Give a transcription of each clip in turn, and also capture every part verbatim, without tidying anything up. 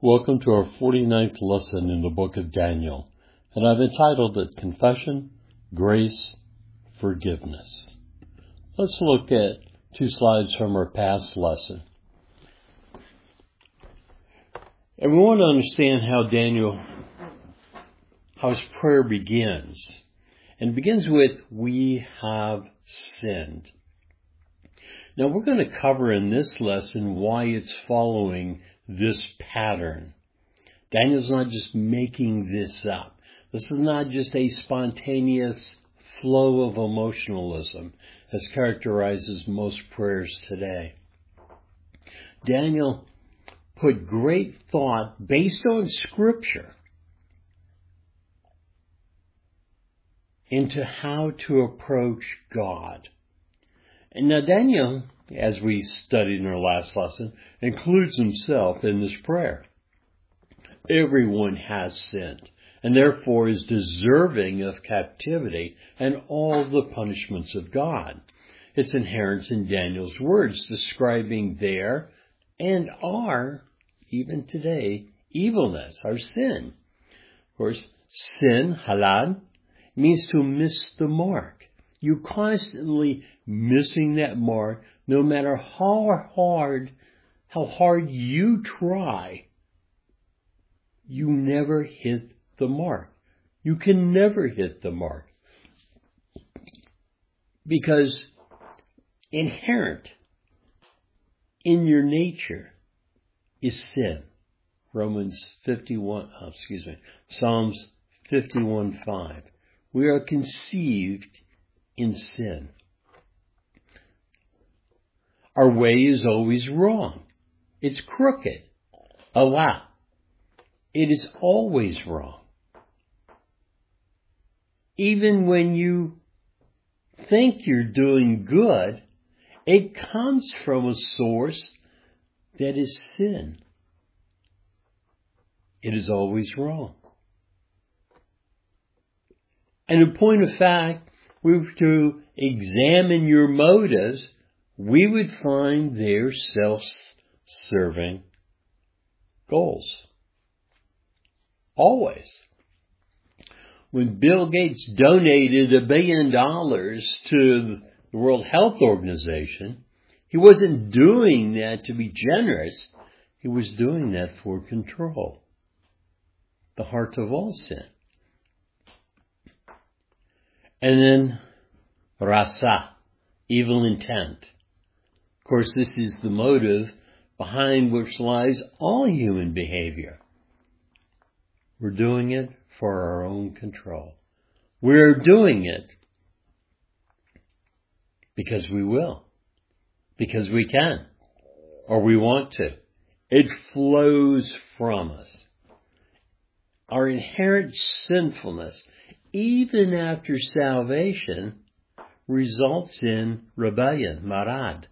Welcome to our forty-ninth lesson in the book of Daniel, and I've entitled it Confession, Grace, Forgiveness. Let's look at two slides from our past lesson. And we want to understand how Daniel, how his prayer begins. And it begins with, we have sinned. Now we're going to cover in this lesson why it's following this pattern. Daniel's not just making this up. This is not just a spontaneous flow of emotionalism as characterizes most prayers today. Daniel put great thought based on Scripture into how to approach God. And now Daniel, as we studied in our last lesson, includes himself in this prayer. Everyone has sinned, and therefore is deserving of captivity and all the punishments of God. It's inherent in Daniel's words describing their and our, even today, evilness, our sin. Of course, sin, halal, means to miss the mark. You're constantly missing that mark, no matter how hard, how hard you try. You never hit the mark. You can never hit the mark. Because inherent in your nature is sin. Romans fifty-one, oh, excuse me, Psalms fifty-one five. We are conceived in sin. Our way is always wrong. It's crooked. Allah. It is always wrong. Even when you think you're doing good, it comes from a source that is sin. It is always wrong. And in point of fact, we were to examine your motives, we would find their self-serving goals. Always. When Bill Gates donated a billion dollars to the World Health Organization, he wasn't doing that to be generous. He was doing that for control. The heart of all sin. And then, rasa, evil intent. Of course, this is the motive behind which lies all human behavior. We're doing it for our own control. We're doing it because we will, because we can, or we want to. It flows from us. Our inherent sinfulness, even after salvation, results in rebellion, marad.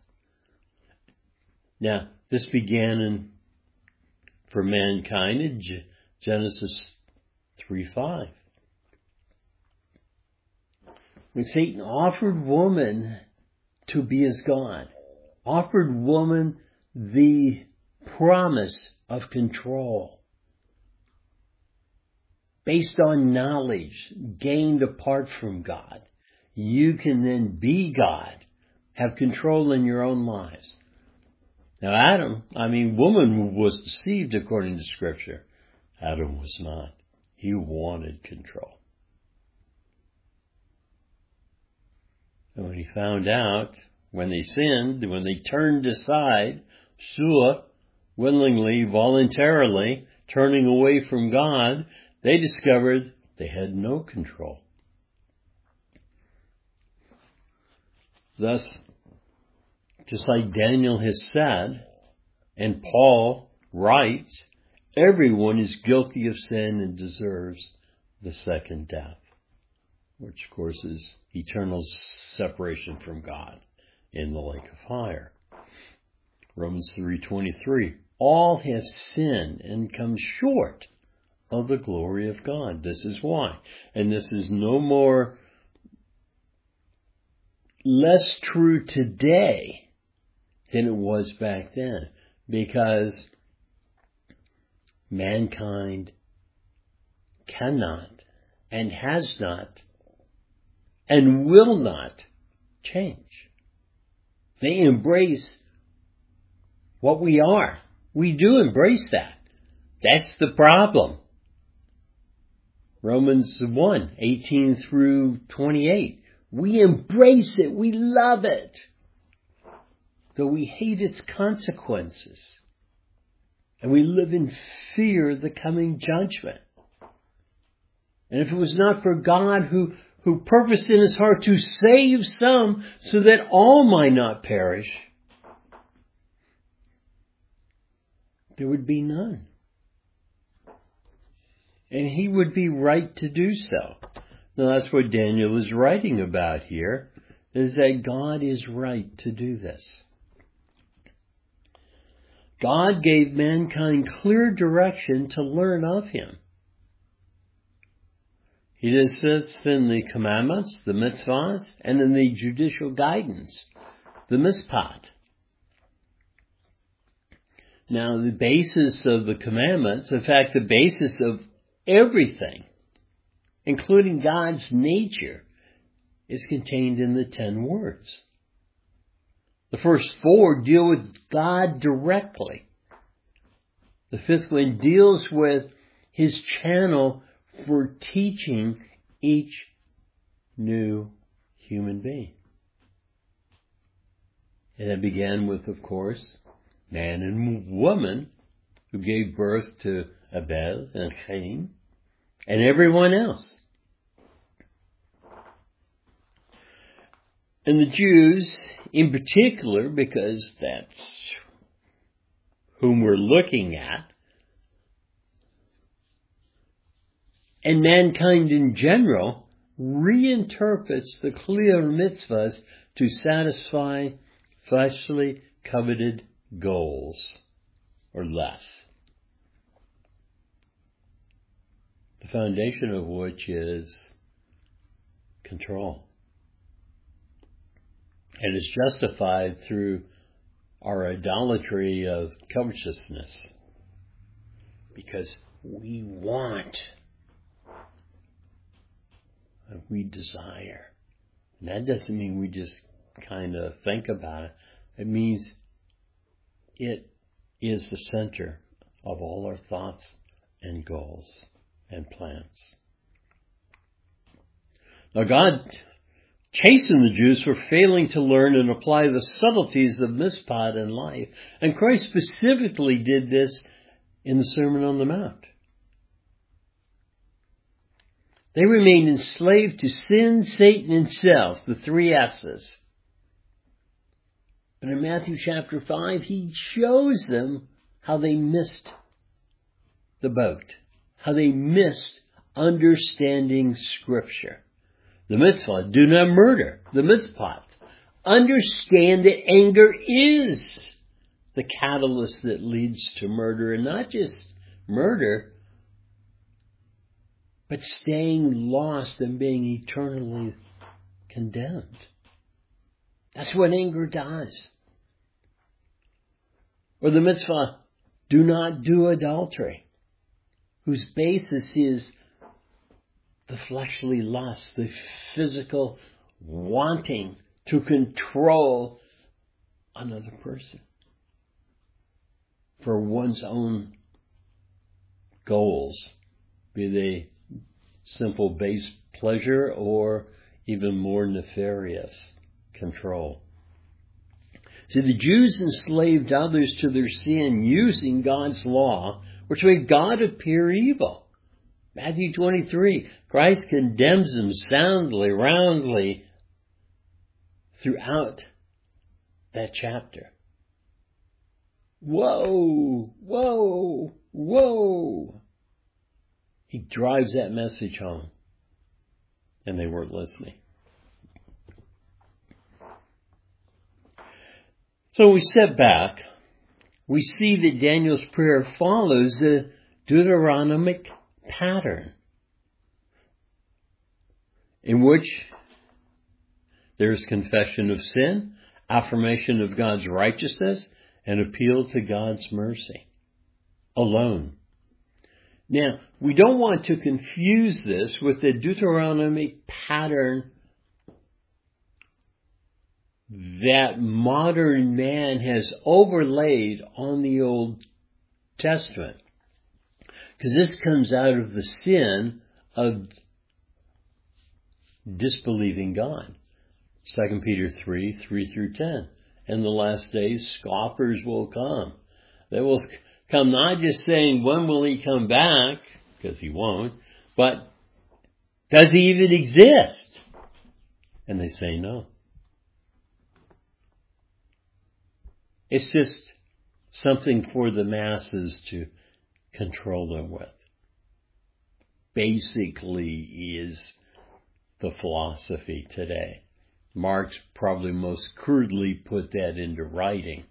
Now, this began in, for mankind in Genesis three five. When Satan offered woman to be as God, offered woman the promise of control, based on knowledge gained apart from God, you can then be God, have control in your own lives. Now Adam, I mean woman was deceived according to Scripture. Adam was not. He wanted control. And when he found out, when they sinned, when they turned aside, Shua, willingly, voluntarily, turning away from God, they discovered they had no control. Thus, just like Daniel has said, and Paul writes, everyone is guilty of sin and deserves the second death, which of course is eternal separation from God in the lake of fire. Romans three twenty-three, all have sinned and come short of the glory of God. This is why. And this is no more, less true today than it was back then. Because mankind cannot and has not and will not change. They embrace what we are. We do embrace that. That's the problem. Romans one, eighteen through twenty-eight. We embrace it. We love it. Though we hate its consequences. And we live in fear of the coming judgment. And if it was not for God who, who purposed in his heart to save some so that all might not perish, there would be none. And he would be right to do so. Now that's what Daniel is writing about here, is that God is right to do this. God gave mankind clear direction to learn of him. He does this in the commandments, the mitzvahs, and in the judicial guidance, the mishpat. Now the basis of the commandments, in fact the basis of everything, including God's nature, is contained in the ten words. The first four deal with God directly. The fifth one deals with his channel for teaching each new human being. And it began with, of course, man and woman who gave birth to Abel and Cain and everyone else. And the Jews in particular, because that's whom we're looking at, and mankind in general, reinterprets the clear mitzvahs to satisfy fleshly coveted goals, or less. The foundation of which is control. And is justified through our idolatry of covetousness. Because we want and we desire. And that doesn't mean we just kind of think about it. It means it is the center of all our thoughts and goals and plans. Now God chastened the Jews for failing to learn and apply the subtleties of mishpat in life. And Christ specifically did this in the Sermon on the Mount. They remained enslaved to sin, Satan, and self, the three S's. But in Matthew chapter five, he shows them how they missed the boat, how they missed understanding Scripture. The mitzvah, do not murder. The mitzvah, understand that anger is the catalyst that leads to murder, and not just murder, but staying lost and being eternally condemned. That's what anger does. Or the mitzvah, do not do adultery, whose basis is the fleshly lust, the physical wanting to control another person for one's own goals, be they simple base pleasure or even more nefarious control. See, the Jews enslaved others to their sin using God's law, which made God appear evil. Matthew twenty-three, Christ condemns them soundly, roundly throughout that chapter. Whoa, whoa, whoa. He drives that message home. And they weren't listening. So we step back. We see that Daniel's prayer follows the Deuteronomic pattern, in which there is confession of sin, affirmation of God's righteousness, and appeal to God's mercy alone. Now, we don't want to confuse this with the Deuteronomic pattern that modern man has overlaid on the Old Testament. Because this comes out of the sin of disbelieving God. Second Peter three, three through ten. In the last days, scoffers will come. They will come not just saying, when will he come back? Because he won't. But, does he even exist? And they say no. It's just something for the masses to control them with. Basically is the philosophy today. Marx probably most crudely put that into writing.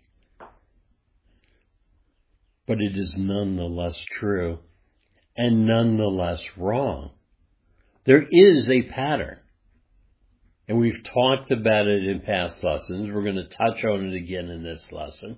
But it is nonetheless true and nonetheless wrong. There is a pattern. And we've talked about it in past lessons. We're going to touch on it again in this lesson.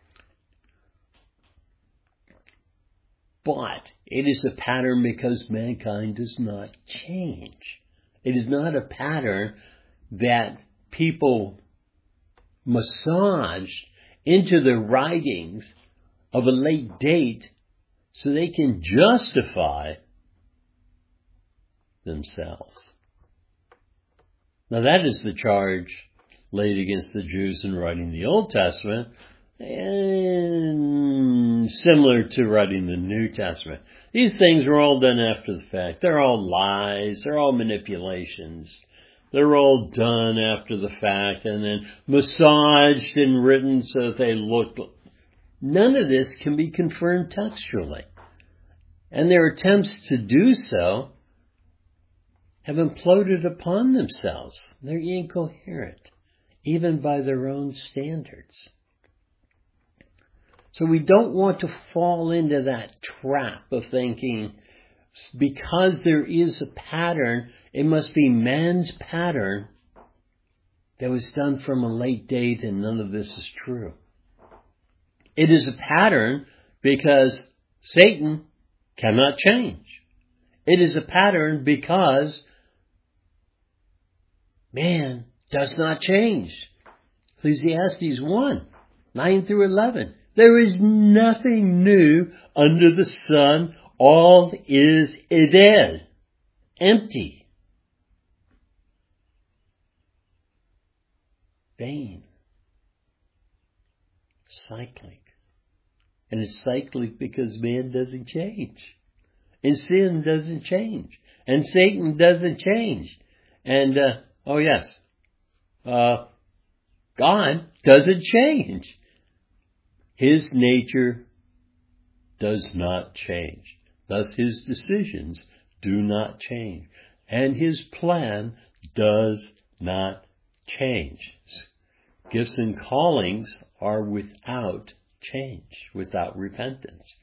But it is a pattern because mankind does not change. It is not a pattern that people massaged into the writings of a late date so they can justify themselves. Now that is the charge laid against the Jews in writing the Old Testament, and similar to writing the New Testament. These things are all done after the fact. They're all lies. They're all manipulations. They're all done after the fact and then massaged and written so that they look. None of this can be confirmed textually. And their attempts to do so have imploded upon themselves. They're incoherent, even by their own standards. So we don't want to fall into that trap of thinking, because there is a pattern, it must be man's pattern that was done from a late date, and none of this is true. It is a pattern because Satan cannot change. It is a pattern because man does not change. Ecclesiastes one, nine through eleven. There is nothing new under the sun. All is dead, empty, vain, cyclic. And it's cyclic because man doesn't change. And sin doesn't change. And Satan doesn't change. And, uh, oh yes, uh, God doesn't change. His nature does not change. Thus his decisions do not change. And his plan does not change. Gifts and callings are without change, without repentance.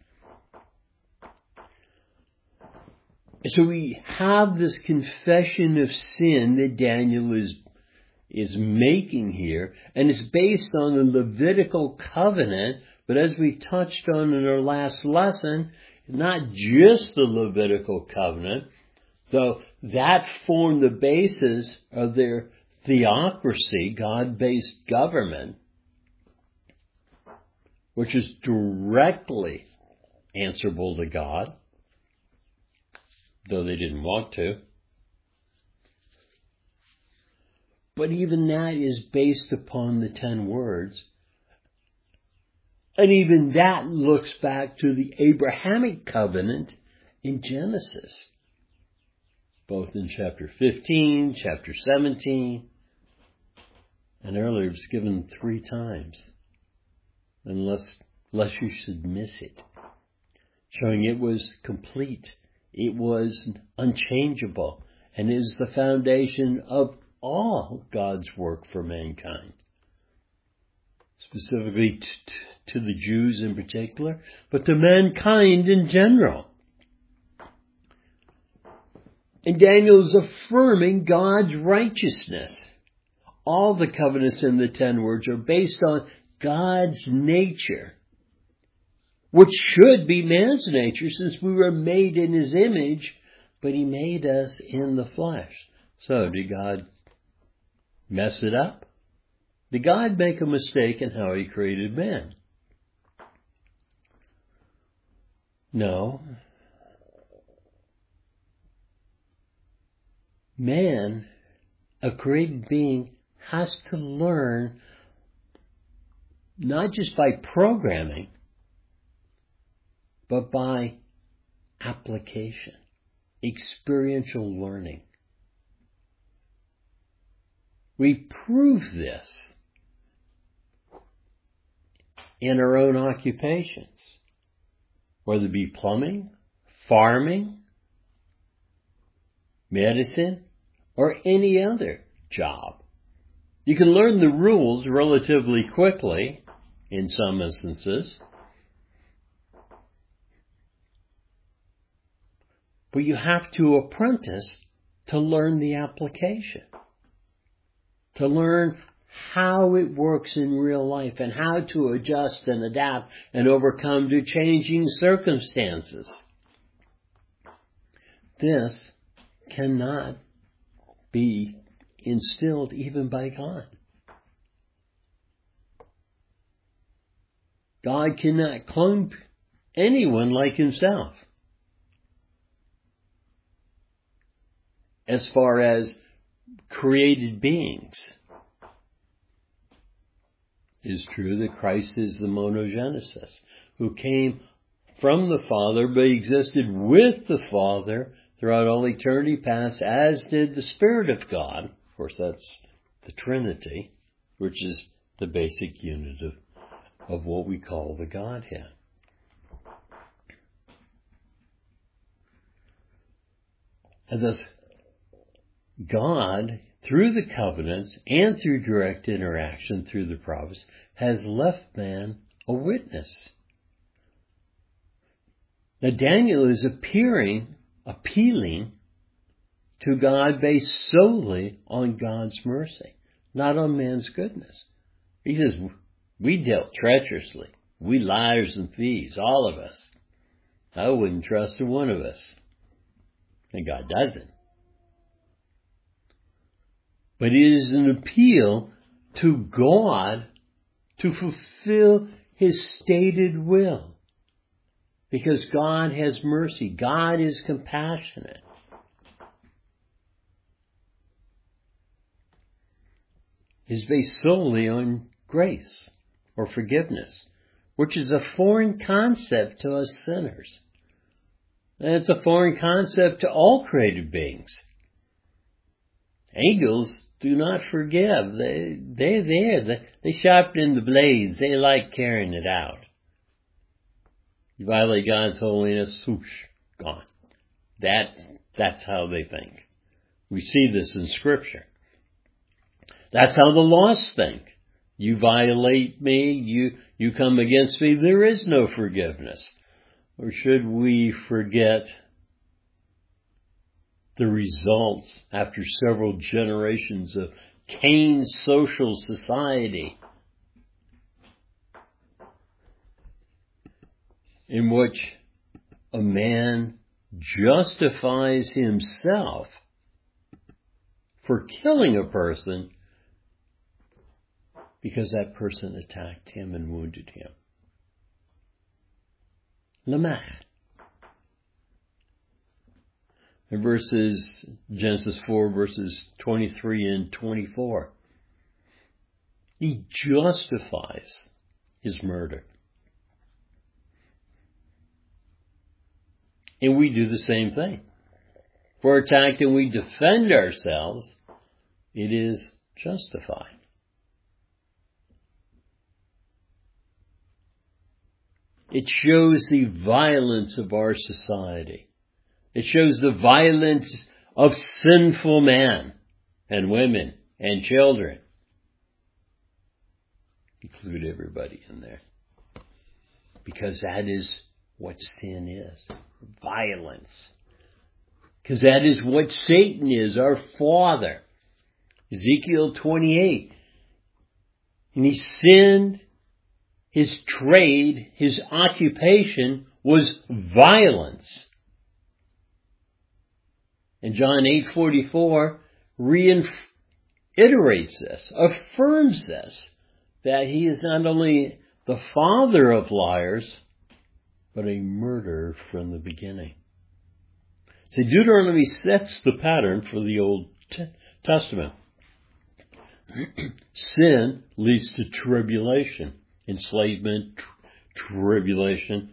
So we have this confession of sin that Daniel is, is making here, and it's based on the Levitical covenant, but as we touched on in our last lesson, not just the Levitical covenant, though that formed the basis of their theocracy, God-based government, which is directly answerable to God, though they didn't want to. But even that is based upon the ten words. And even that looks back to the Abrahamic covenant in Genesis, both in chapter fifteen, chapter seventeen, and earlier it was given three times, unless, unless you should miss it, showing it was complete, it was unchangeable, and is the foundation of all God's work for mankind. Specifically t- t- to the Jews in particular, but to mankind in general. And Daniel is affirming God's righteousness. All the covenants in the ten words are based on God's nature. which should be man's nature since we were made in His image, but He made us in the flesh. So did God mess it up? Did God make a mistake in how He created man? No. Man, a created being, has to learn not just by programming, but by application, experiential learning. We prove this in our own occupations, whether it be plumbing, farming, medicine, or any other job. You can learn the rules relatively quickly in some instances, but you have to apprentice to learn the application, to learn how it works in real life and how to adjust and adapt and overcome to changing circumstances. This cannot be instilled even by God. God cannot clone anyone like Himself. As far as created beings, it is true that Christ is the monogenesis, who came from the Father but existed with the Father throughout all eternity past, as did the Spirit of God. Of course, that's the Trinity, which is the basic unit of, of what we call the Godhead. And thus, God, through the covenants and through direct interaction through the prophets, has left man a witness. Now, Daniel is appearing appealing to God based solely on God's mercy, not on man's goodness. He says, we dealt treacherously. We liars and thieves, all of us. I wouldn't trust one of us. And God doesn't. But it is an appeal to God to fulfill His stated will. Because God has mercy. God is compassionate. It's based solely on grace or forgiveness, which is a foreign concept to us sinners. And it's a foreign concept to all created beings. Angels do not forgive. They, they're there. They, they sharpen the blades. They like carrying it out. You violate God's holiness, whoosh, gone. That, that's how they think. We see this in Scripture. That's how the lost think. You violate me, you, you come against me, there is no forgiveness. Or should we forget the results after several generations of Cain's social society, in which a man justifies himself for killing a person because that person attacked him and wounded him. Lamech. In verses, Genesis four, verses twenty-three and twenty-four, he justifies his murder. And we do the same thing. If we're attacked and we defend ourselves, it is justified. It shows the violence of our society. It shows the violence of sinful men and women and children. Include everybody in there. Because that is what sin is. Violence. Because that is what Satan is, our father. Ezekiel twenty-eight. And he sinned his trade, his occupation was violence. And John eight forty-four reiterates this, affirms this, that he is not only the father of liars, but a murderer from the beginning. See, Deuteronomy sets the pattern for the Old Testament. Sin leads to tribulation, enslavement, tr- tribulation,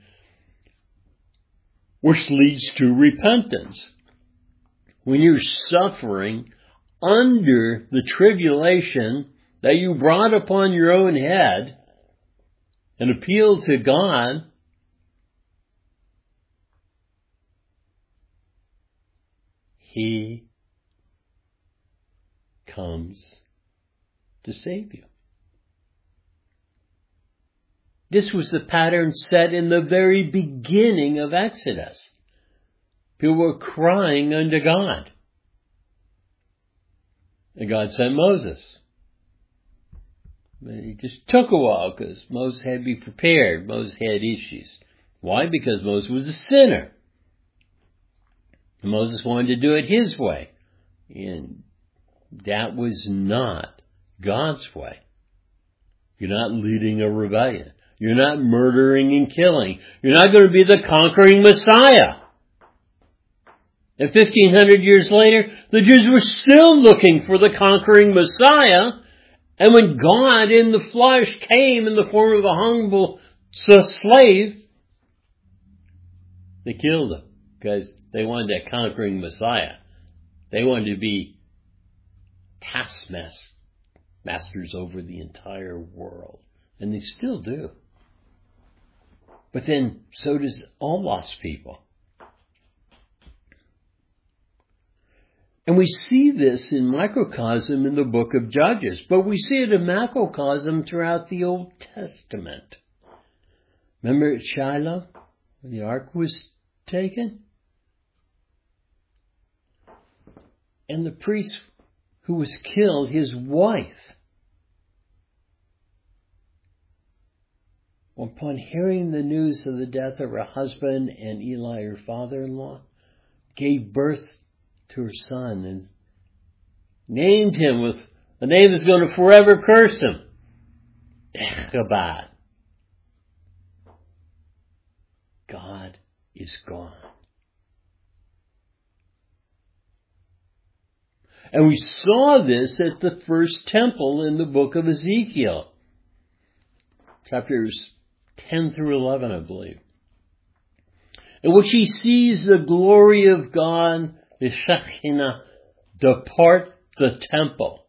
which leads to repentance. When you're suffering under the tribulation that you brought upon your own head and appeal to God, He comes to save you. This was the pattern set in the very beginning of Exodus. People were crying unto God. And God sent Moses. But it just took a while because Moses had to be prepared. Moses had issues. Why? Because Moses was a sinner. And Moses wanted to do it his way. And that was not God's way. You're not leading a rebellion. You're not murdering and killing. You're not going to be the conquering Messiah. And fifteen hundred years later, the Jews were still looking for the conquering Messiah. And when God in the flesh came in the form of a humble slave, they killed him because they wanted that conquering Messiah. They wanted to be taskmasters over the entire world. And they still do. But then so does all lost people. And we see this in microcosm in the book of Judges, but we see it in macrocosm throughout the Old Testament. Remember at Shiloh, when the ark was taken? And the priest who was killed, his wife, upon hearing the news of the death of her husband and Eli, her father-in-law, gave birth to her son and named him with a name that's going to forever curse him. Ichabod. God is gone. And we saw this at the first temple in the book of Ezekiel. Chapters ten through eleven, I believe. In which he sees the glory of God, the Shekinah, depart the temple.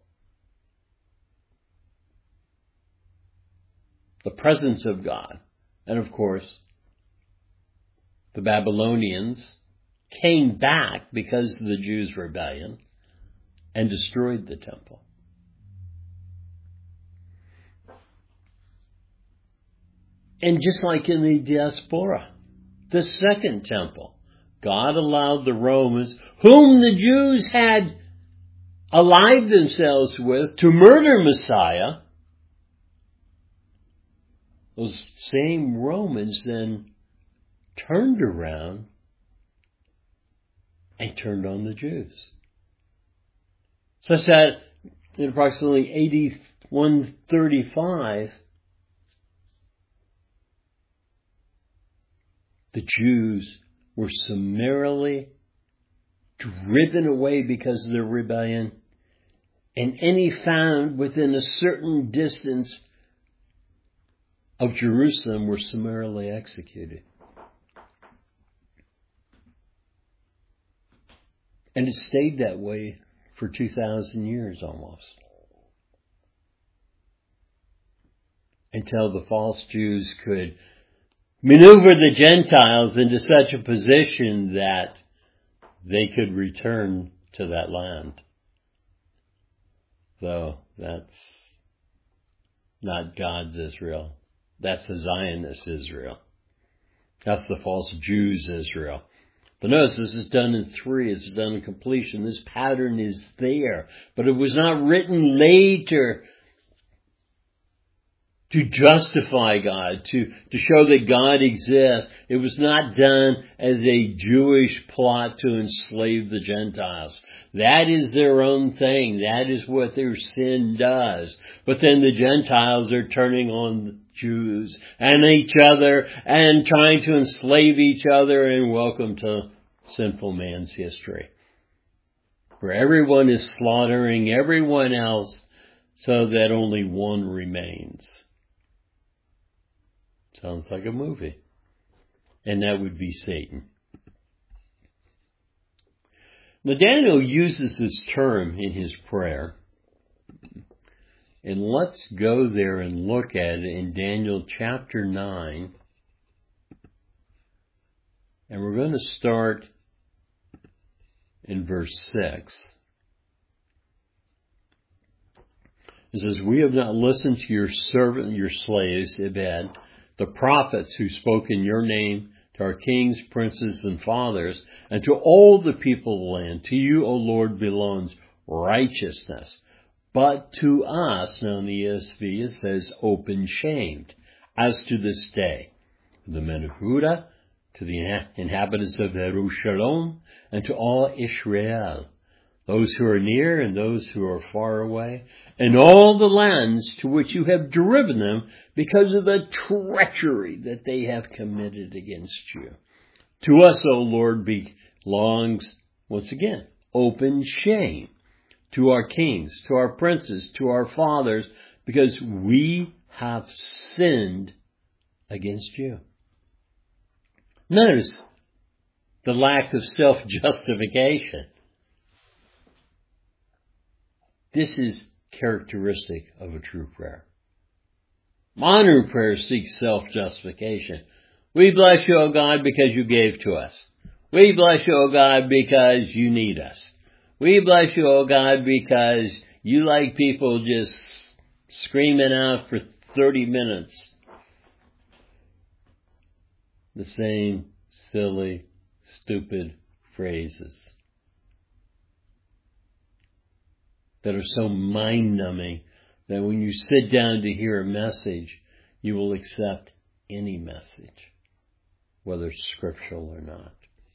The presence of God. And of course, the Babylonians came back because of the Jews' rebellion and destroyed the temple. And just like in the diaspora, the second temple, God allowed the Romans, whom the Jews had allied themselves with to murder Messiah. Those same Romans then turned around and turned on the Jews. Such that in approximately A D one thirty-five, the Jews were summarily driven away because of their rebellion, and any found within a certain distance of Jerusalem were summarily executed. And it stayed that way for two thousand years almost. Until the false Jews could maneuver the Gentiles into such a position that they could return to that land. Though that's not God's Israel. That's the Zionist Israel. That's the false Jews' Israel. But notice this is done in three. It's done in completion. This pattern is there. But it was not written later to justify God, to, to show that God exists. It was not done as a Jewish plot to enslave the Gentiles. That is their own thing. That is what their sin does. But then the Gentiles are turning on the Jews and each other and trying to enslave each other, and welcome to sinful man's history, where everyone is slaughtering everyone else so that only one remains. Sounds like a movie. And that would be Satan. Now Daniel uses this term in his prayer. And let's go there and look at it in Daniel chapter nine. And we're going to start in verse six. It says, "We have not listened to your servant, your slaves, Ebed, the prophets who spoke in your name to our kings, princes, and fathers, and to all the people of the land. To you, O Lord, belongs righteousness. But to us," now in the E S V it says, "open shamed, as to this day, the men of Judah, to the inhabitants of Jerusalem, and to all Israel, those who are near and those who are far away, and all the lands to which you have driven them because of the treachery that they have committed against you. To us, O Lord, belongs, once again, open shame, to our kings, to our princes, to our fathers, because we have sinned against you." Notice the lack of self-justification. This is characteristic of a true prayer. Modern prayer seeks self-justification. We bless you, O God, because you gave to us. We bless you, O God, because you need us. We bless you, O God, because you like people just screaming out for thirty minutes the same silly, stupid phrases that are so mind-numbing that when you sit down to hear a message, you will accept any message, whether scriptural or not.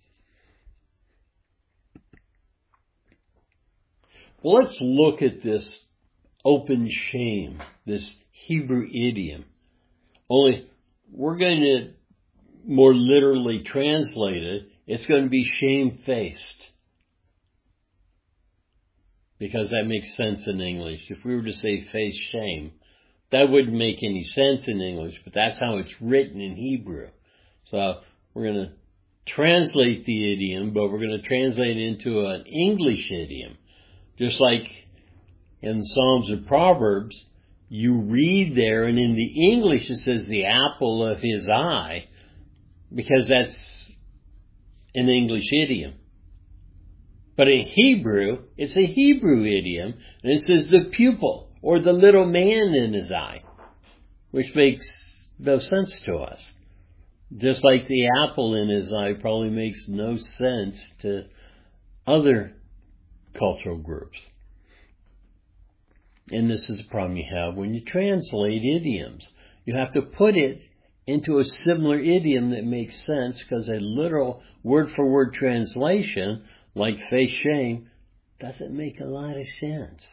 Well, let's look at this open shame, this Hebrew idiom. Only we're going to more literally translate it. It's going to be shamefaced, because that makes sense in English. If we were to say face shame, that wouldn't make any sense in English, but that's how it's written in Hebrew. So we're going to translate the idiom, but we're going to translate it into an English idiom. Just like in the Psalms and Proverbs, you read there, and in the English it says the apple of his eye, because that's an English idiom. But in Hebrew, it's a Hebrew idiom, and it says the pupil, or the little man in his eye, which makes no sense to us. Just like the apple in his eye probably makes no sense to other cultural groups. And this is a problem you have when you translate idioms. You have to put it into a similar idiom that makes sense, because a literal word-for-word translation, like face shame, doesn't make a lot of sense.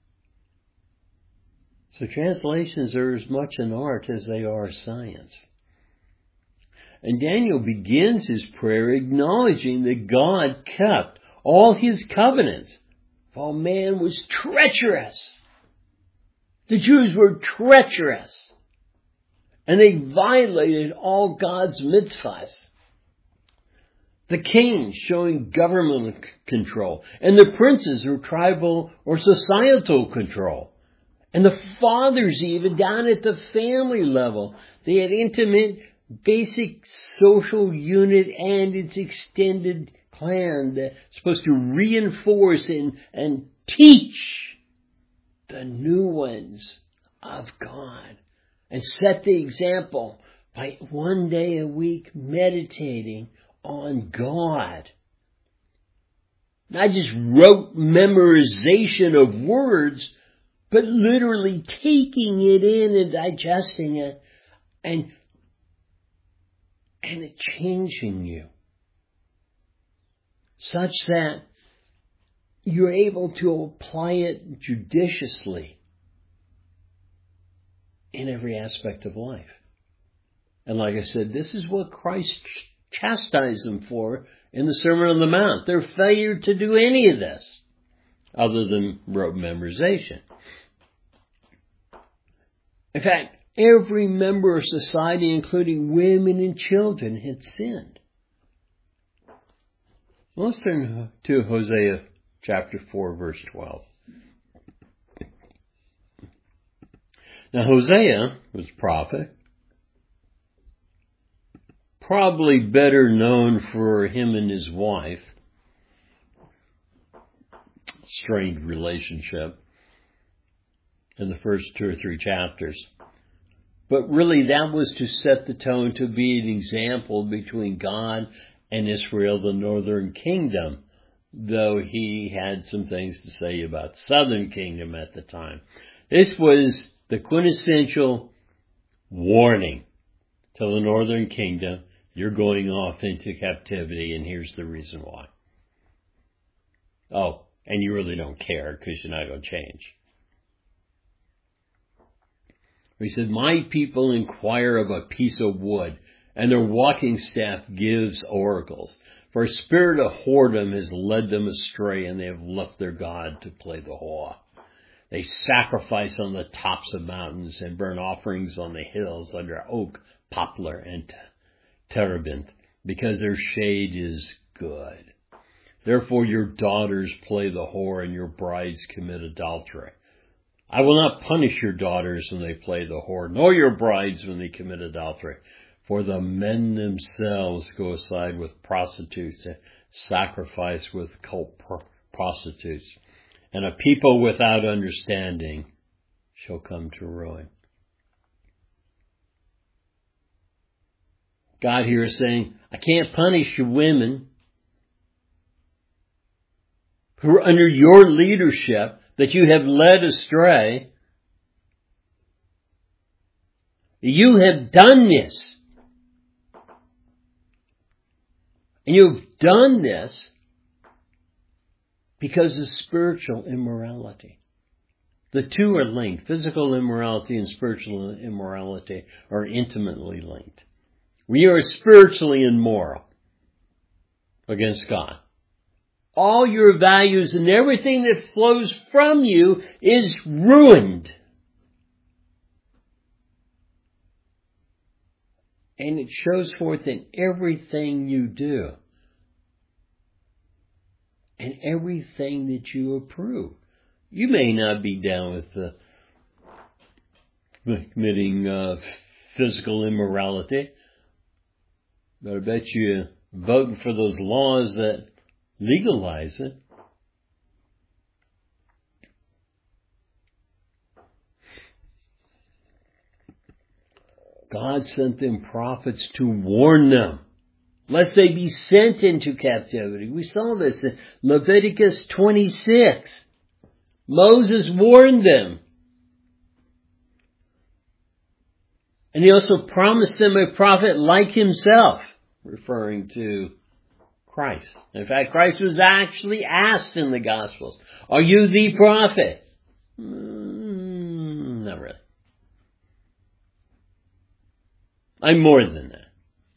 So translations are as much an art as they are a science. And Daniel begins his prayer acknowledging that God kept all his covenants, while man was treacherous. The Jews were treacherous, and they violated all God's mitzvahs. The kings showing government control, and the princes were tribal or societal control. And the fathers, even down at the family level, they had intimate, basic social unit and its extended clan that's supposed to reinforce and, and teach the new ones of God and set the example by one day a week meditating on God. Not just rote memorization of words, but literally taking it in and digesting it and, and it changing you such that you're able to apply it judiciously in every aspect of life. And like I said, this is what Christ chastised them for in the Sermon on the Mount. Their failure to do any of this other than rote memorization. In fact, every member of society, including women and children, had sinned. Let's turn to Hosea chapter four, verse twelve. Now, Hosea was a prophet, probably better known for him and his wife, strained relationship in the first two or three chapters. But really that was to set the tone, to be an example between God and Israel, the northern kingdom, though he had some things to say about southern kingdom at the time. This was the quintessential warning to the northern kingdom. You're going off into captivity, and here's the reason why. Oh, and you really don't care because you're not going to change. He said, my people inquire of a piece of wood, and their walking staff gives oracles. For a spirit of whoredom has led them astray, and they have left their God to play the whore. They sacrifice on the tops of mountains and burn offerings on the hills under oak, poplar, and terebinth, because their shade is good. Therefore your daughters play the whore, and your brides commit adultery. I will not punish your daughters when they play the whore, nor your brides when they commit adultery. For the men themselves go aside with prostitutes and sacrifice with cult prostitutes. And a people without understanding shall come to ruin. God here is saying, I can't punish you women who are under your leadership that you have led astray. You have done this. And you've done this because of spiritual immorality. The two are linked. Physical immorality and spiritual immorality are intimately linked. We are spiritually immoral against God. All your values and everything that flows from you is ruined. And it shows forth in everything you do. And everything that you approve. You may not be down with the, the committing uh, physical immorality, but I bet you voting for those laws that legalize it. God sent them prophets to warn them, lest they be sent into captivity. We saw this in Leviticus twenty-six. Moses warned them. And he also promised them a prophet like himself, referring to Christ. In fact, Christ was actually asked in the Gospels, are you the prophet? Mm, not really. I'm more than that.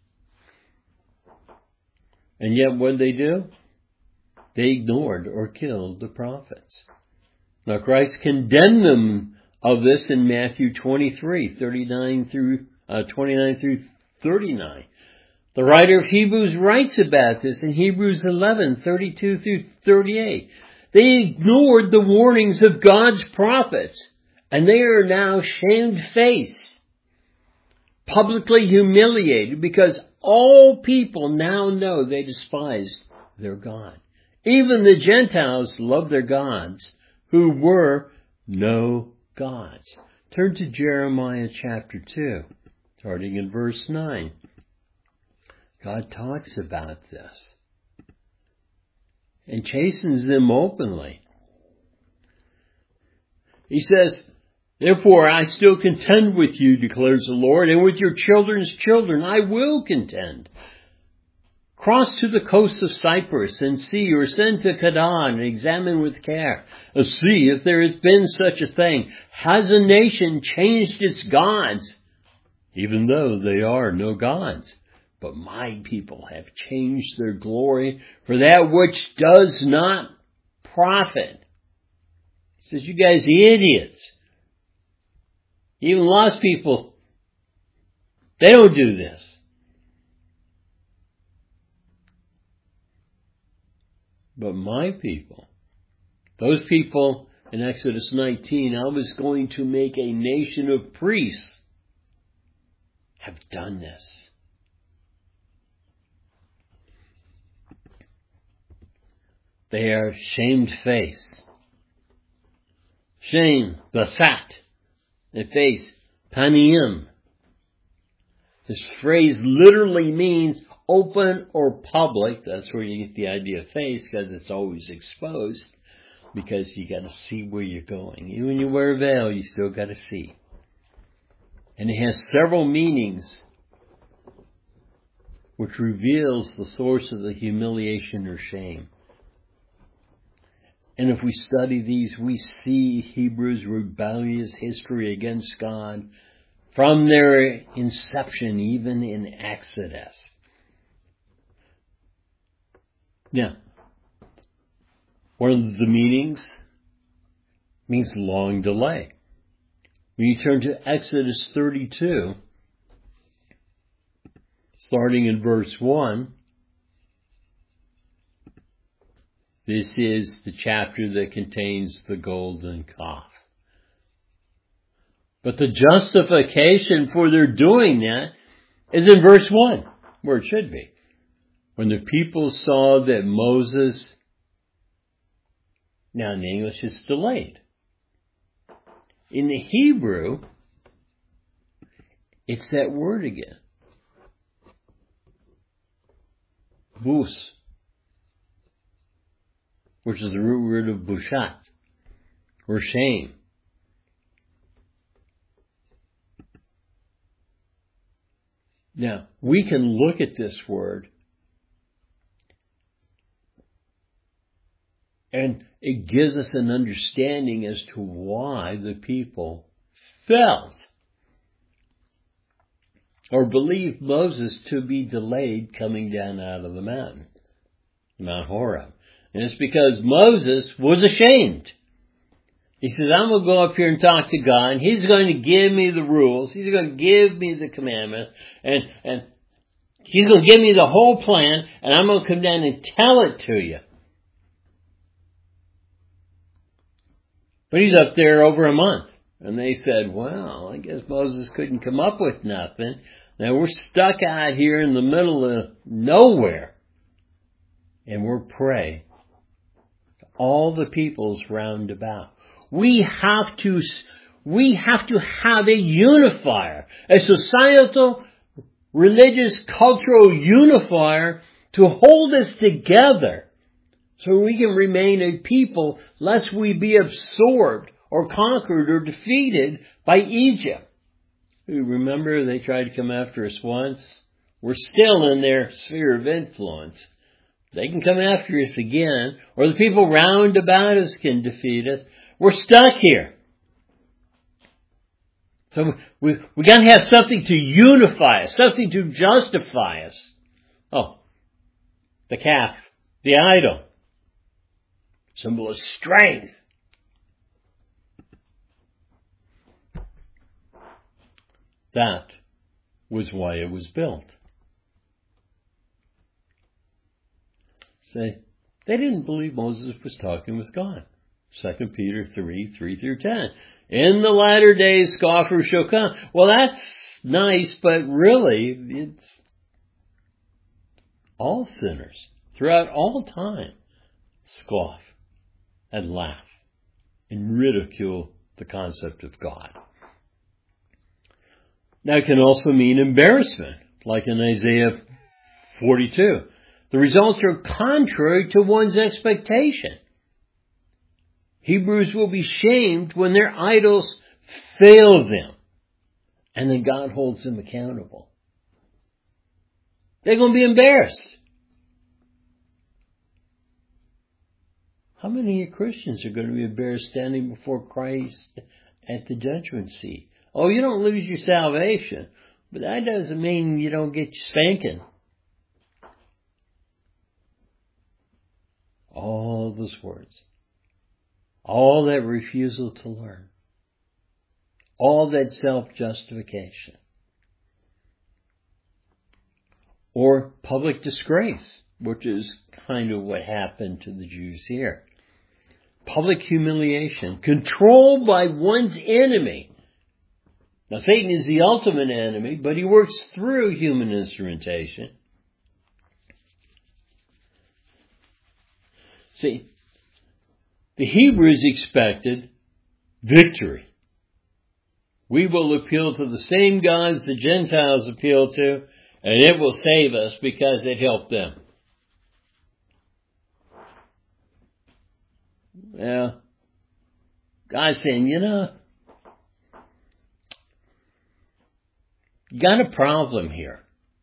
And yet what did they do? They ignored or killed the prophets. Now Christ condemned them of this in Matthew twenty-three, thirty-nine through uh, twenty-nine through thirty-nine. The writer of Hebrews writes about this in Hebrews eleven, thirty-two through thirty-eight. They ignored the warnings of God's prophets, and they are now shamefaced, publicly humiliated, because all people now know they despise their God. Even the Gentiles love their gods, who were no gods. Turn to Jeremiah chapter two, starting in verse nine. God talks about this and chastens them openly. He says, therefore I still contend with you, declares the Lord, and with your children's children I will contend. Cross to the coast of Cyprus and see, or send to Cadon and examine with care, and see if there has been such a thing. Has a nation changed its gods, even though they are no gods? But my people have changed their glory for that which does not profit. He says, you guys are idiots. Even lost people, they don't do this. But my people, those people in Exodus nineteen, I was going to make a nation of priests, have done this. They are shamed face. Shame, basat, the face, paniim. This phrase literally means open or public. That's where you get the idea of face, because it's always exposed, because you got to see where you're going. Even when you wear a veil, you still got to see. And it has several meanings, which reveals the source of the humiliation or shame. And if we study these, we see Hebrews' rebellious history against God from their inception, even in Exodus. Now, one of the meanings means long delay. When you turn to Exodus thirty-two, starting in verse one, this is the chapter that contains the golden calf. But the justification for their doing that is in verse one, where it should be. When the people saw that Moses, now in English it's delayed. In the Hebrew, it's that word again. Bus, which is the root word of bushat, or shame. Now, we can look at this word, and it gives us an understanding as to why the people felt or believed Moses to be delayed coming down out of the mountain, Mount Horeb. And it's because Moses was ashamed. He says, I'm going to go up here and talk to God, and He's going to give me the rules. He's going to give me the commandments, and, and He's going to give me the whole plan, and I'm going to come down and tell it to you. But he's up there over a month. And they said, well, I guess Moses couldn't come up with nothing. Now we're stuck out here in the middle of nowhere. And we're prey to all the peoples round about. We have to, we have to have a unifier, a societal, religious, cultural unifier to hold us together, so we can remain a people lest we be absorbed or conquered or defeated by Egypt. You remember they tried to come after us once? We're still in their sphere of influence. They can come after us again, or the people round about us can defeat us. We're stuck here. So we we got to have something to unify us, something to justify us. Oh, the calf, the idol. Symbol of strength. That was why it was built. Say, they didn't believe Moses was talking with God. Second Peter three, three through ten. In the latter days, scoffers shall come. Well, that's nice, but really, it's all sinners throughout all time scoff and laugh and ridicule the concept of God. Now it can also mean embarrassment, like in Isaiah forty-two. The results are contrary to one's expectation. Hebrews will be shamed when their idols fail them. And then God holds them accountable. They're going to be embarrassed. How many Christians are going to be embarrassed standing before Christ at the judgment seat? Oh, you don't lose your salvation, but that doesn't mean you don't get your spanking. All those words. All that refusal to learn. All that self-justification. Or public disgrace, which is kind of what happened to the Jews here. Public humiliation, controlled by one's enemy. Now, Satan is the ultimate enemy, but he works through human instrumentation. See, the Hebrews expected victory. We will appeal to the same gods the Gentiles appeal to, and it will save us because it helped them. Well, God's saying, you know, you got a problem here.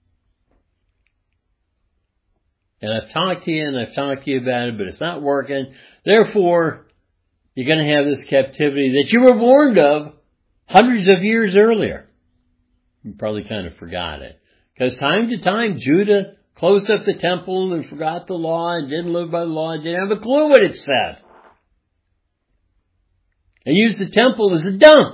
And I've talked to you and I've talked to you about it, but it's not working. Therefore, you're going to have this captivity that you were warned of hundreds of years earlier. You probably kind of forgot it. Because time to time, Judah closed up the temple and forgot the law and didn't live by the law and didn't have a clue what it said. And used the temple as a dump.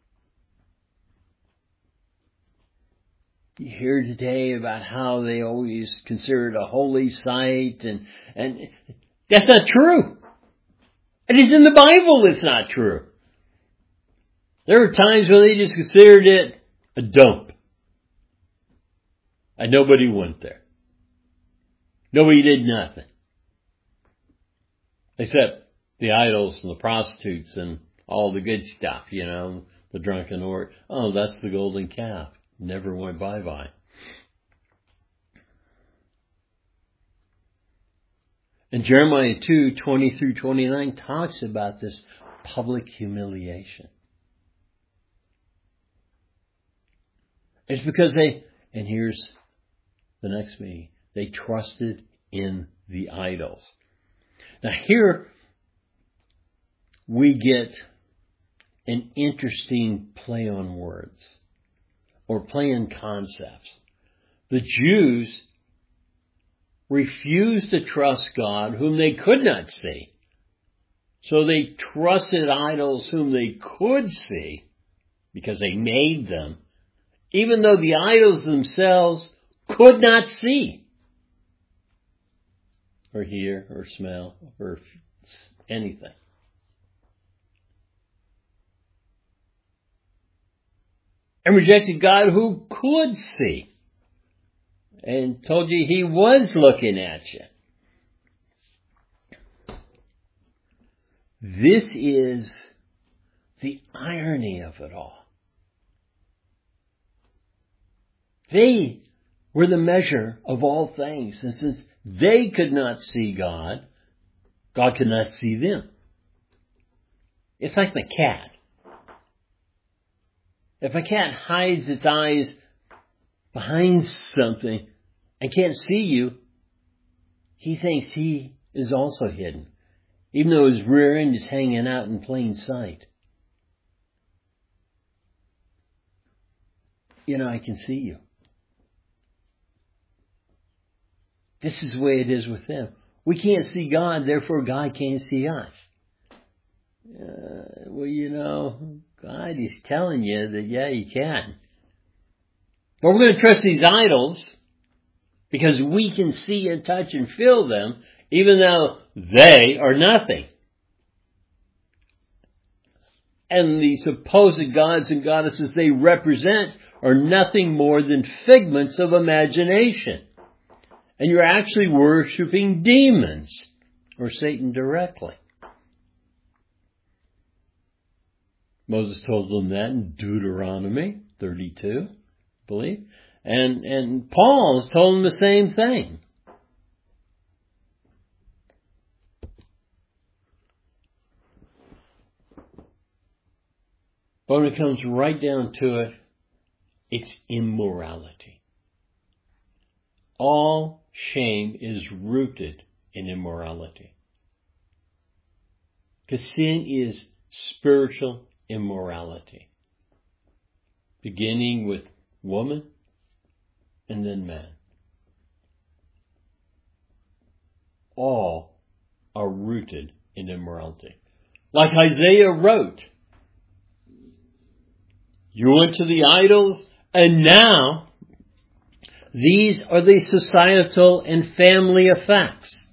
You hear today about how they always consider it a holy site, and, and that's not true. It is in the Bible it's not true. There were times when they just considered it a dump. And nobody went there. Nobody did nothing. Except the idols and the prostitutes and all the good stuff, you know, the drunken orgy. Oh, that's the golden calf. Never went bye-bye. And Jeremiah two, twenty through twenty-nine talks about this public humiliation. It's because they, and here's the next meaning, they trusted in the idols. Now here we get an interesting play on words. Or play in concepts. The Jews refused to trust God whom they could not see. So they trusted idols whom they could see because they made them, even though the idols themselves could not see or hear or smell or anything. And rejected God who could see. And told you he was looking at you. This is the irony of it all. They were the measure of all things. And since they could not see God, God could not see them. It's like the cat. If a cat hides its eyes behind something and can't see you, he thinks he is also hidden, even though his rear end is hanging out in plain sight. You know, I can see you. This is the way it is with them. We can't see God, therefore God can't see us. Uh, well, you know, God is telling you that, yeah, you can. But we're going to trust these idols because we can see and touch and feel them, even though they are nothing. And the supposed gods and goddesses they represent are nothing more than figments of imagination. And you're actually worshiping demons or Satan directly. Moses told them that in Deuteronomy thirty-two, I believe. And, and Paul has told them the same thing. But when it comes right down to it, it's immorality. All shame is rooted in immorality. Because sin is spiritual immorality. Beginning with woman and then man. All are rooted in immorality. Like Isaiah wrote, you went to the idols, and now these are the societal and family effects.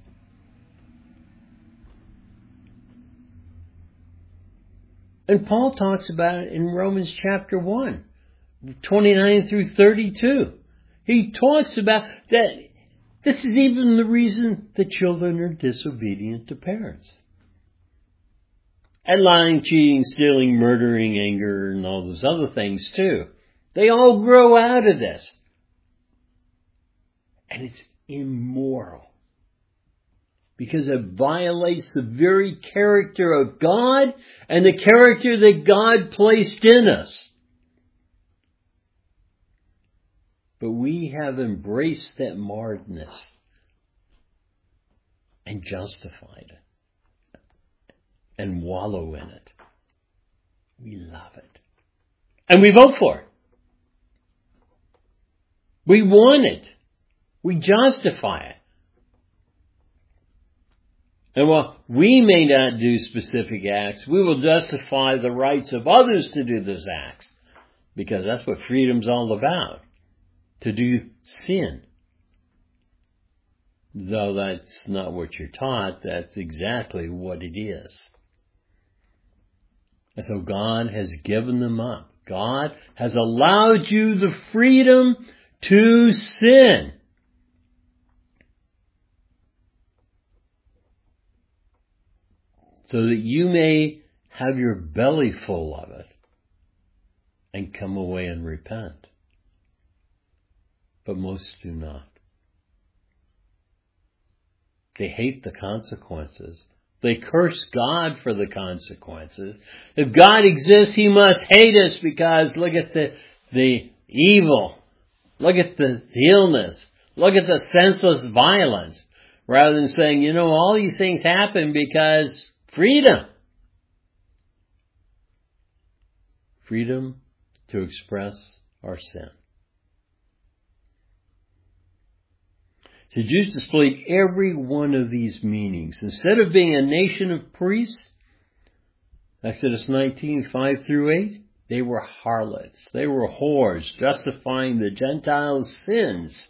And Paul talks about it in Romans chapter one, twenty-nine through thirty-two. He talks about that this is even the reason that children are disobedient to parents. And lying, cheating, stealing, murdering, anger, and all those other things too. They all grow out of this. And it's immoral. Because it violates the very character of God and the character that God placed in us. But we have embraced that marredness and justified it. And wallow in it. We love it. And we vote for it. We want it. We justify it. And while we may not do specific acts, we will justify the rights of others to do those acts. Because that's what freedom's all about. To do sin. Though that's not what you're taught, that's exactly what it is. And so God has given them up. God has allowed you the freedom to sin. So that you may have your belly full of it and come away and repent. But most do not. They hate the consequences. They curse God for the consequences. If God exists, He must hate us because look at the, the evil. Look at the illness. Look at the senseless violence. Rather than saying, you know, all these things happen because freedom. Freedom to express our sin. The Jews displayed every one of these meanings. Instead of being a nation of priests, Exodus nineteen, five through eight, they were harlots. They were whores, justifying the Gentiles' sins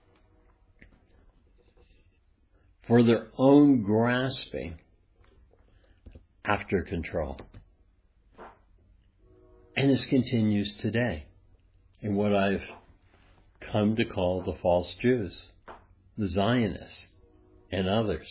for their own grasping after control. And this continues today in what I've come to call the false Jews. The Zionists, and others.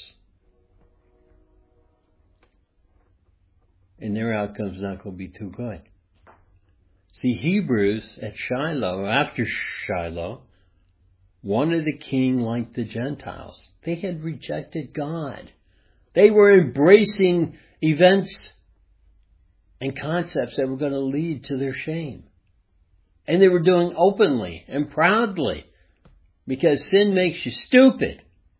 And their outcome's not going to be too good. See, Hebrews at Shiloh, after Shiloh, wanted a king like the Gentiles. They had rejected God. They were embracing events and concepts that were going to lead to their shame. And they were doing openly and proudly. Because sin makes you stupid.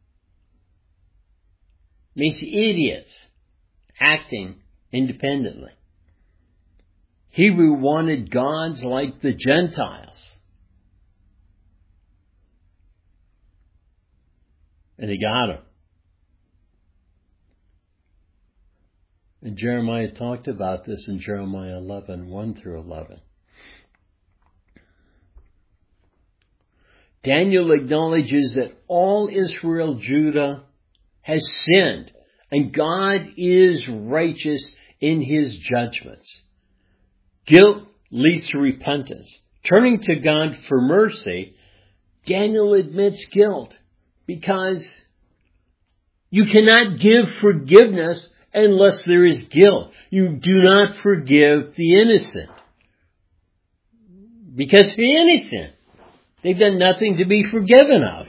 Makes you idiots. Acting independently. Hebrew wanted gods like the Gentiles. And he got them. And Jeremiah talked about this in Jeremiah eleven, one through eleven. Daniel acknowledges that all Israel, Judah, has sinned, and God is righteous in His judgments. Guilt leads to repentance. Turning to God for mercy, Daniel admits guilt, because you cannot give forgiveness unless there is guilt. You do not forgive the innocent, because the innocent, they've done nothing to be forgiven of.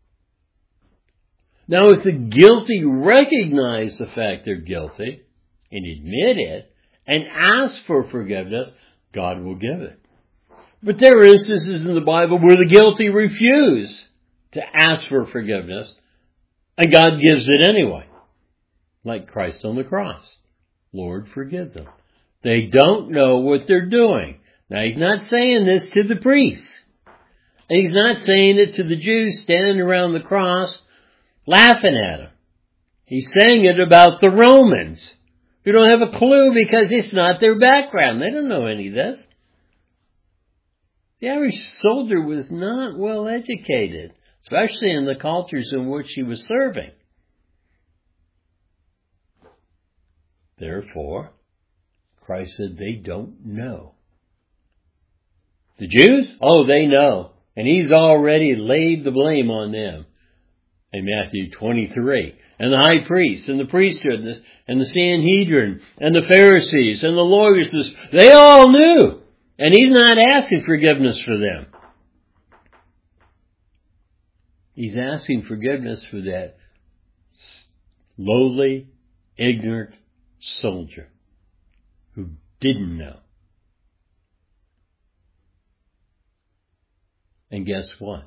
Now, if the guilty recognize the fact they're guilty and admit it and ask for forgiveness, God will give it. But there are instances in the Bible where the guilty refuse to ask for forgiveness, and God gives it anyway. Like Christ on the cross. Lord, forgive them. They don't know what they're doing. Now, he's not saying this to the priests. And he's not saying it to the Jews standing around the cross laughing at him. He's saying it about the Romans, who don't have a clue because it's not their background. They don't know any of this. The average soldier was not well educated, especially in the cultures in which he was serving. Therefore, Christ said they don't know. The Jews? Oh, they know. And he's already laid the blame on them in Matthew twenty-three. And the high priests and the priesthood and the, and the Sanhedrin and the Pharisees and the lawyers, they all knew. And he's not asking forgiveness for them. He's asking forgiveness for that lowly, ignorant soldier who didn't know. And guess what?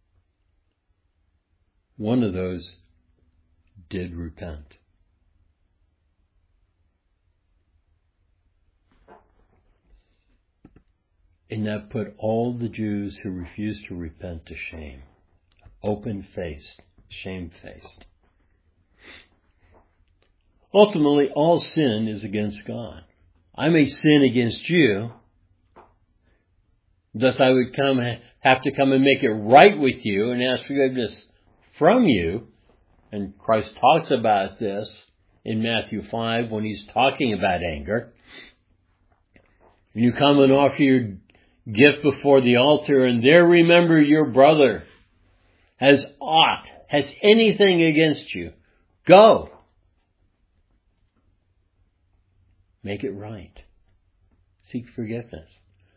One of those did repent. And that put all the Jews who refused to repent to shame. Open-faced, shamefaced. Ultimately, all sin is against God. I may sin against you, thus I would come have to come and make it right with you and ask forgiveness from you. And Christ talks about this in Matthew five when he's talking about anger. And you come and offer your gift before the altar, and there remember your brother has aught, has anything against you. Go. Make it right. Seek forgiveness.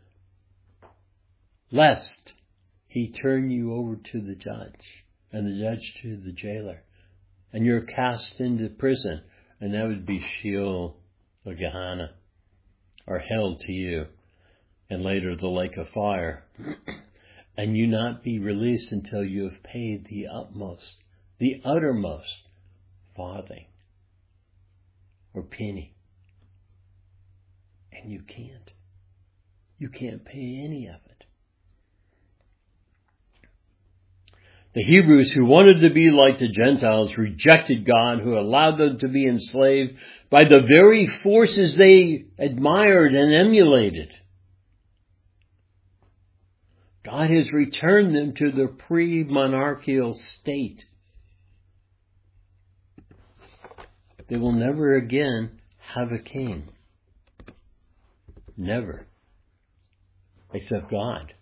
Lest he turn you over to the judge, and the judge to the jailer, and you're cast into prison, and that would be Sheol or Gehenna, or hell to you, and later the lake of fire, and you not be released until you have paid the utmost, the uttermost farthing or penny. And you can't. You can't pay any of it. The Hebrews, who wanted to be like the Gentiles, rejected God, who allowed them to be enslaved by the very forces they admired and emulated. God has returned them to the pre-monarchical state. They will never again have a king. Never. Except God.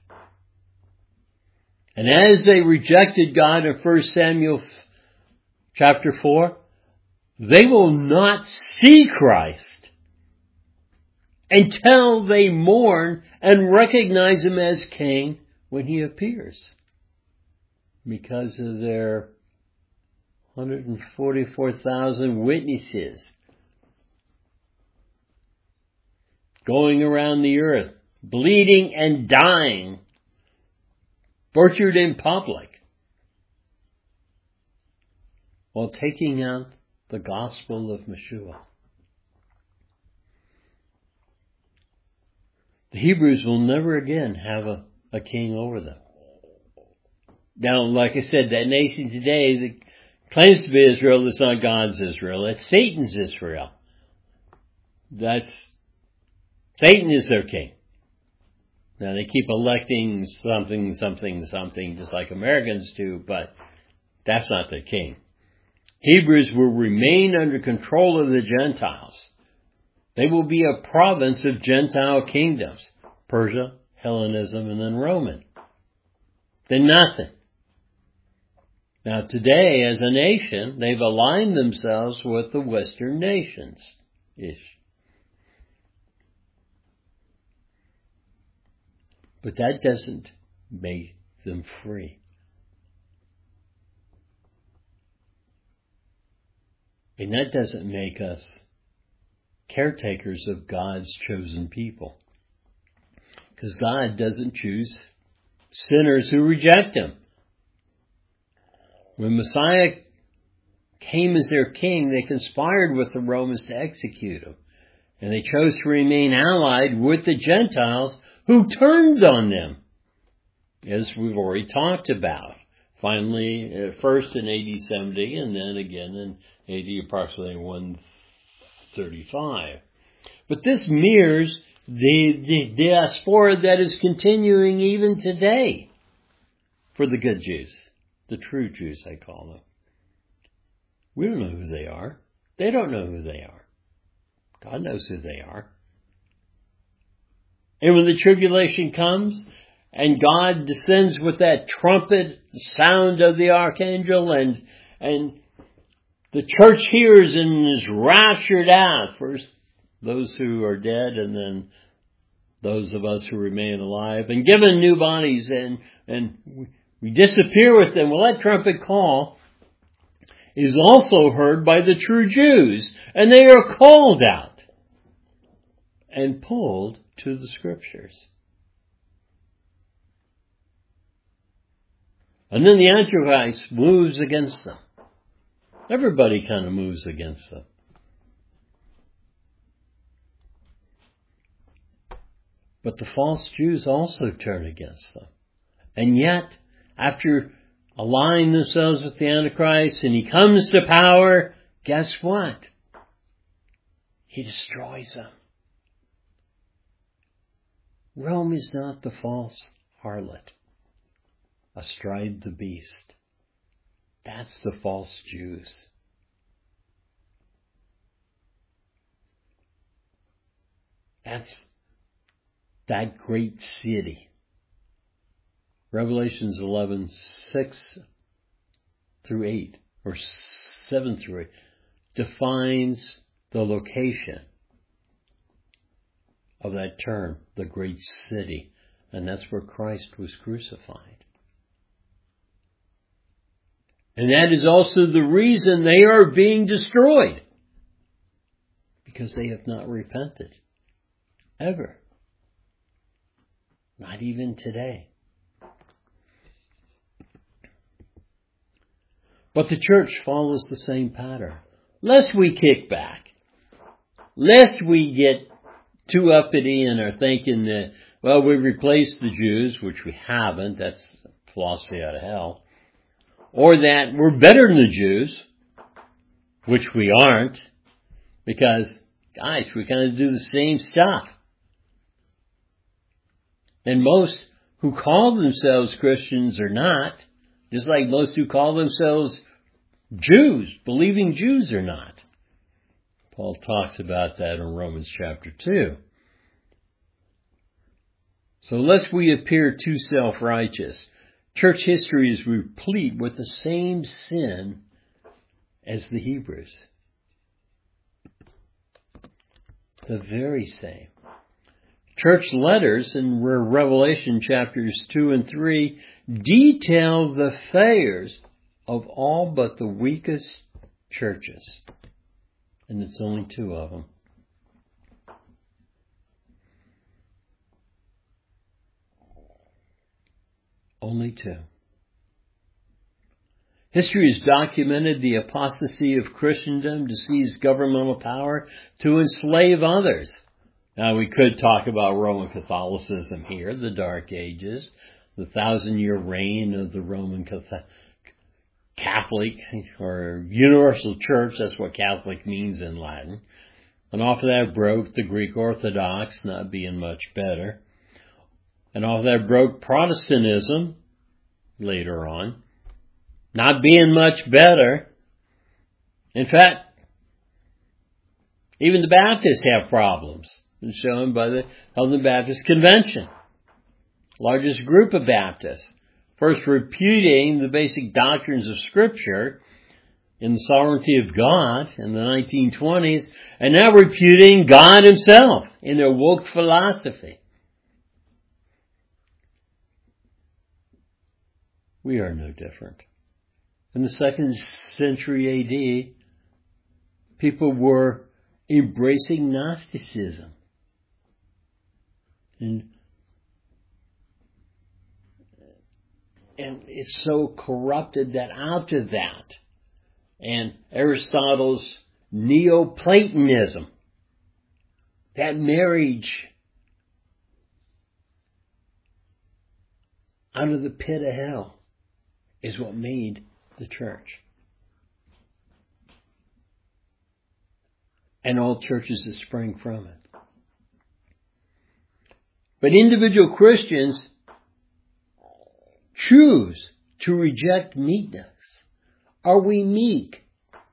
And as they rejected God in First Samuel chapter four, they will not see Christ until they mourn and recognize him as king when he appears. Because of their one hundred forty-four thousand witnesses going around the earth, bleeding and dying, butchered in public, while taking out the gospel of Meshua. The Hebrews will never again have a, a king over them. Now, like I said, that nation today that claims to be Israel, it's not God's Israel. It's Satan's Israel. That's, Satan is their king. Now, they keep electing something, something, something, just like Americans do, but that's not their king. Hebrews will remain under control of the Gentiles. They will be a province of Gentile kingdoms, Persia, Hellenism, and then Roman. Then nothing. Now today, as a nation, they've aligned themselves with the Western nations. Ish. But that doesn't make them free. And that doesn't make us caretakers of God's chosen people. Because God doesn't choose sinners who reject Him. When Messiah came as their king, they conspired with the Romans to execute Him. And they chose to remain allied with the Gentiles who turned on them, as we've already talked about. Finally, uh, first in A D seventy and then again in A D approximately one thirty-five. But this mirrors the, the diaspora that is continuing even today for the good Jews, the true Jews I call them. We don't know who they are. They don't know who they are. God knows who they are. And when the tribulation comes and God descends with that trumpet sound of the archangel and and the church hears and is raptured out, first those who are dead and then those of us who remain alive, and given new bodies, and, and we disappear with them. Well, that trumpet call is also heard by the true Jews, and they are called out and pulled to the Scriptures. And then the Antichrist moves against them. Everybody kind of moves against them. But the false Jews also turn against them. And yet, after aligning themselves with the Antichrist and he comes to power, guess what? He destroys them. Rome is not the false harlot, astride the beast. That's the false Jews. That's that great city. Revelations eleven, six through eight, or seven through eight, defines the location of that term, the great city. And that's where Christ was crucified. And that is also the reason they are being destroyed. Because they have not repented. Ever. Not even today. But the church follows the same pattern. Lest we kick back. Lest we get too uppity and are thinking that, well, we replaced the Jews, which we haven't. That's philosophy out of hell. Or that we're better than the Jews, which we aren't. Because, guys, we kind of do the same stuff. And most who call themselves Christians are not, just like most who call themselves Jews, believing Jews are not. Paul talks about that in Romans chapter two. So lest we appear too self-righteous, church history is replete with the same sin as the Hebrews. The very same. Church letters in Revelation chapters two and three detail the failures of all but the weakest churches. And it's only two of them. Only two. History has documented the apostasy of Christendom to seize governmental power to enslave others. Now, we could talk about Roman Catholicism here, the Dark Ages, the thousand-year reign of the Roman Catholic or Universal Church. That's what Catholic means in Latin. And off of that broke the Greek Orthodox, not being much better. And off of that broke Protestantism later on, not being much better. In fact, even the Baptists have problems. It's shown by the Southern Baptist Convention, largest group of Baptists, first repudiating the basic doctrines of Scripture in the sovereignty of God in the nineteen twenties, and now repudiating God Himself in their woke philosophy. We are no different. In the second century A D, people were embracing Gnosticism. And, and it's so corrupted that out of that, and Aristotle's Neoplatonism, that marriage out of the pit of hell is what made the church. And all churches that sprang from it. But individual Christians choose to reject meekness. Are we meek?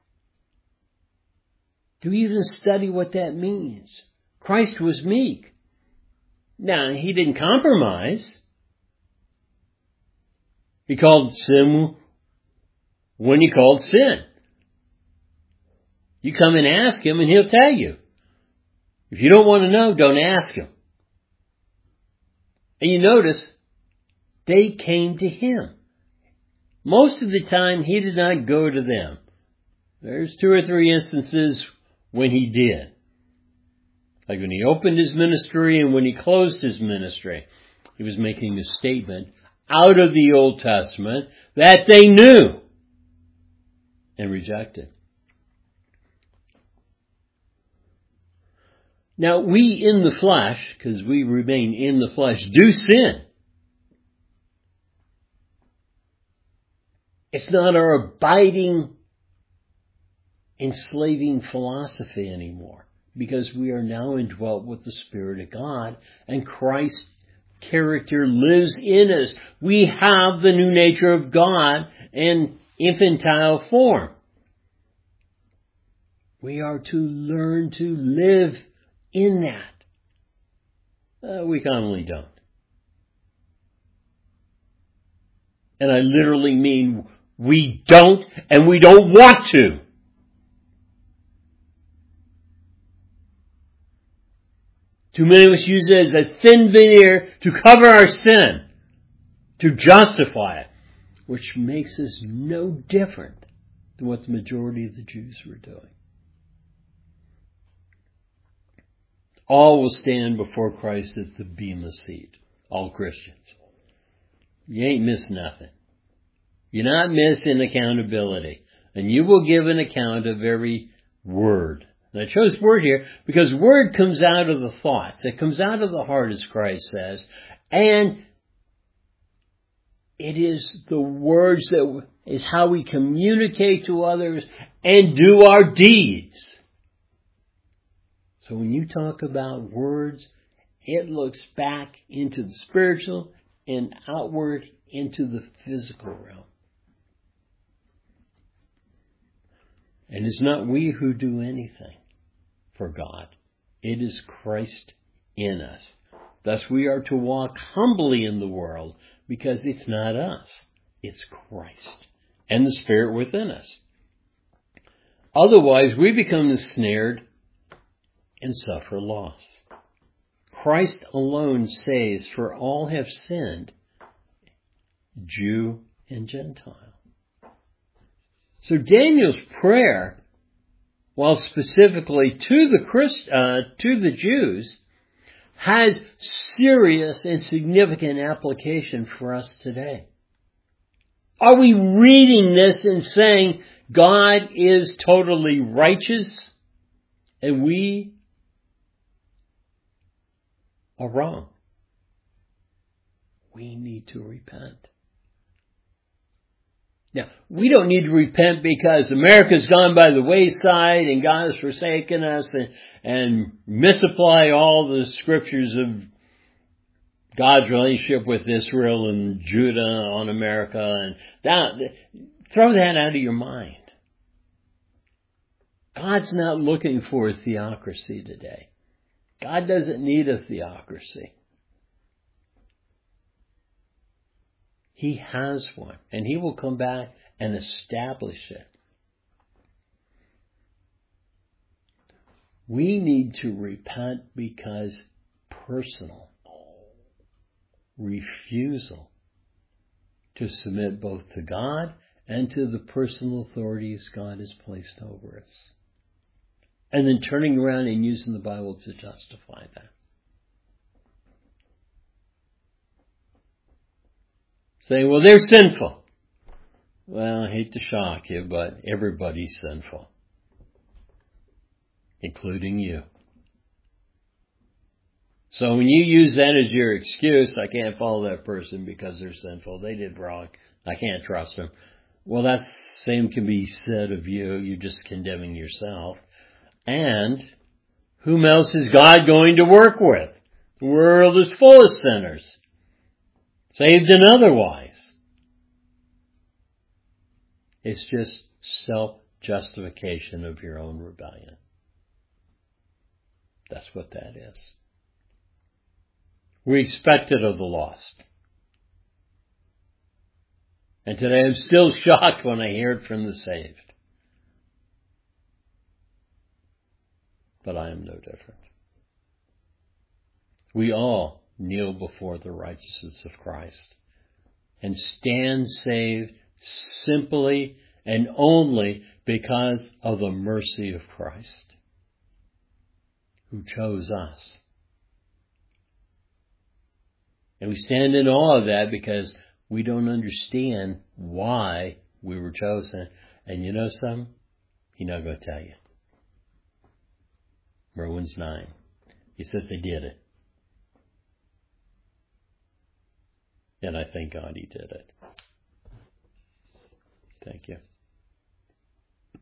Do we even study what that means? Christ was meek. Now, he didn't compromise. He called sin when he called sin. You come and ask him and he'll tell you. If you don't want to know, don't ask him. And you notice, they came to him. Most of the time, he did not go to them. There's two or three instances when he did. Like when he opened his ministry and when he closed his ministry. He was making a statement out of the Old Testament that they knew and rejected. Now, we in the flesh, because we remain in the flesh, do sin. It's not our abiding, enslaving philosophy anymore, because we are now indwelt with the Spirit of God, and Christ's character lives in us. We have the new nature of God in infantile form. We are to learn to live in that. Uh, we commonly don't. And I literally mean we don't, and we don't want to. Too many of us use it as a thin veneer to cover our sin, to justify it, which makes us no different than what the majority of the Jews were doing. All will stand before Christ at the bema seat. All Christians. You ain't missed nothing. You're not missing accountability. And you will give an account of every word. And I chose word here because word comes out of the thoughts. It comes out of the heart, as Christ says. And it is the words that is how we communicate to others and do our deeds. So when you talk about words, it looks back into the spiritual and outward into the physical realm. And it's not we who do anything for God. It is Christ in us. Thus we are to walk humbly in the world because it's not us. It's Christ and the Spirit within us. Otherwise we become ensnared and suffer loss. Christ alone saves, for all have sinned, Jew and Gentile. So Daniel's prayer, while specifically to the Christ, uh, to the Jews, has serious and significant application for us today. Are we reading this and saying God is totally righteous and we are wrong? We need to repent. Now, we don't need to repent because America's gone by the wayside and God has forsaken us and, and misapply all the scriptures of God's relationship with Israel and Judah on America. And that, throw that out of your mind. God's not looking for a theocracy today. God doesn't need a theocracy. He has one, and He will come back and establish it. We need to repent because personal refusal to submit both to God and to the personal authorities God has placed over us. and then turning around and using the Bible to justify that. Saying, well, they're sinful. Well, I hate to shock you, but everybody's sinful, including you. So when you use that as your excuse, I can't follow that person because they're sinful, they did wrong, I can't trust them. Well, that same can be said of you. You're just condemning yourself. And whom else is God going to work with? The world is full of sinners, saved and otherwise. It's just self-justification of your own rebellion. That's what that is. We expect it of the lost. And today I'm still shocked when I hear it from the saved. But I am no different. We all kneel before the righteousness of Christ and stand saved simply and only because of the mercy of Christ, who chose us. And we stand in awe of that because we don't understand why we were chosen. And you know something? He's not going to tell you. Romans nine. He says they did it. And I thank God he did it. Thank you.